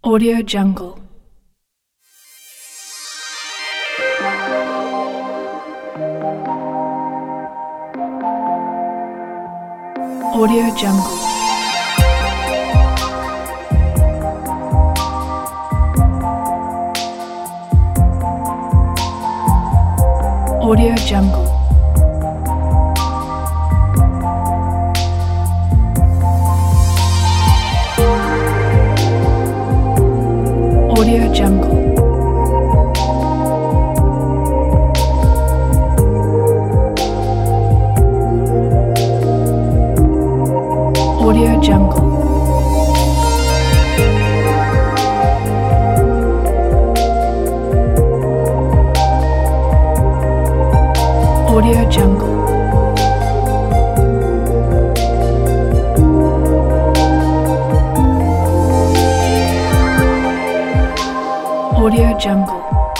Audio Jungle. Audio Jungle. Audio Jungle. Audio Jungle. Audio Jungle. Audio Jungle. Audio Jungle.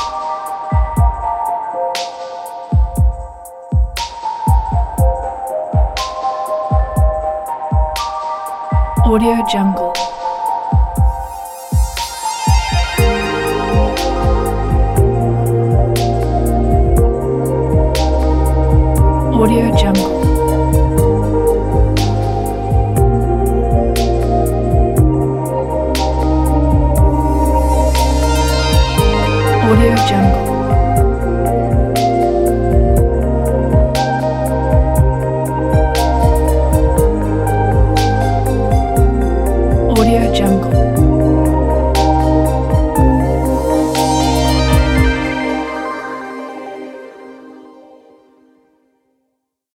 Audio Jungle. Audio Jungle. Audio Jungle. Audio Jungle.